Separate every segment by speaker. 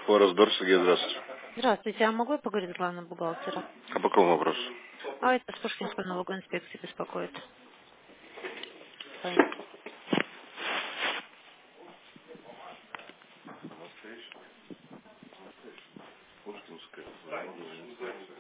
Speaker 1: Форос-Дор, Сергей, здравствуйте.
Speaker 2: Здравствуйте, а могу я поговорить с главным бухгалтером?
Speaker 1: А по какому вопросу?
Speaker 2: А это с Пушкинской налоговой инспекции беспокоит. Понятно.
Speaker 1: Пушкинская налоговая инспекция.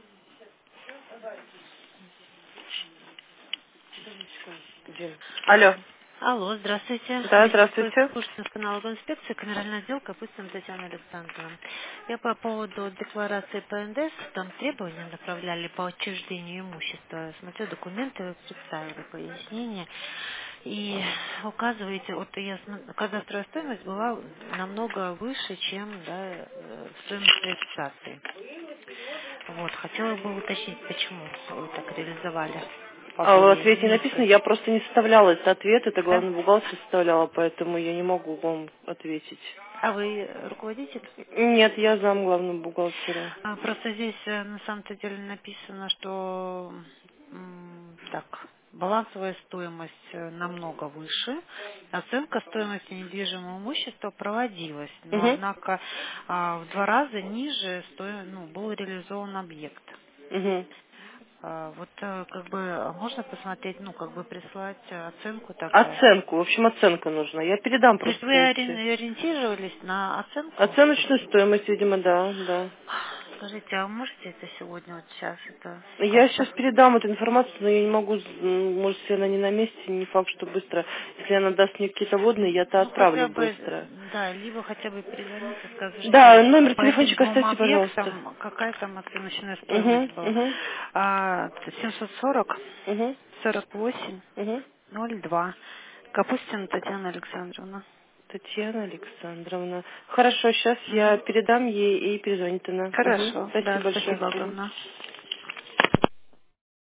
Speaker 3: Дин. Алло.
Speaker 2: Алло, здравствуйте.
Speaker 3: Да,
Speaker 2: Беспокоит
Speaker 3: здравствуйте.
Speaker 2: Пушкинская налоговая инспекция, камеральный отдел, Капустина Татьяна Александровна. Я по поводу декларации ПНДС, там требования направляли по отчуждению имущества. Смотрю документы, вы представили пояснение. И указываете, вот кадастровая стоимость была намного выше, чем стоимость регистрации. Вот, хотела бы уточнить, почему вы так реализовали по
Speaker 3: А в
Speaker 2: более
Speaker 3: ответе не написано,
Speaker 2: низкой.
Speaker 3: я просто не составляла этот ответ, это
Speaker 2: Да?
Speaker 3: главный бухгалтер составляла, поэтому я не могу вам ответить.
Speaker 2: А вы руководитель?
Speaker 3: Нет, я зам главного бухгалтера.
Speaker 2: Просто здесь на самом-то деле написано, что так, балансовая стоимость намного выше, оценка стоимости недвижимого имущества проводилась, но
Speaker 3: Угу.
Speaker 2: однако в 2 раза ниже был реализован объект.
Speaker 3: Угу.
Speaker 2: Вот как бы можно посмотреть, прислать оценку такую.
Speaker 3: Оценку, в общем, оценка нужна. Я передам
Speaker 2: То есть
Speaker 3: просто
Speaker 2: вы
Speaker 3: эти.
Speaker 2: ориентировались на оценку?
Speaker 3: Оценочную стоимость, видимо, да, да.
Speaker 2: Скажите, а можете это сегодня, вот сейчас, это
Speaker 3: Я
Speaker 2: как-то?
Speaker 3: сейчас передам эту информацию, но я не могу, может, если она не на месте, не факт, что быстро. Если она даст мне какие-то водные, я-то
Speaker 2: Ну, хотя
Speaker 3: отправлю
Speaker 2: бы,
Speaker 3: быстро.
Speaker 2: да, либо хотя бы перезвоните,
Speaker 3: Да,
Speaker 2: скажите,
Speaker 3: номер
Speaker 2: по этим
Speaker 3: телефончика
Speaker 2: двум
Speaker 3: оставьте, пожалуйста.
Speaker 2: объектам, какая там оценочная стоимость
Speaker 3: Угу,
Speaker 2: была.
Speaker 3: угу,
Speaker 2: 740
Speaker 3: угу,
Speaker 2: 48
Speaker 3: угу.
Speaker 2: 02. Капустина Татьяна Александровна.
Speaker 3: Татьяна Александровна. Хорошо, сейчас я
Speaker 2: Мгм.
Speaker 3: передам ей и перезвонит она. Угу.
Speaker 2: Хорошо, да,
Speaker 3: Спасибо большое.
Speaker 2: спасибо
Speaker 3: Мгм.
Speaker 2: огромное.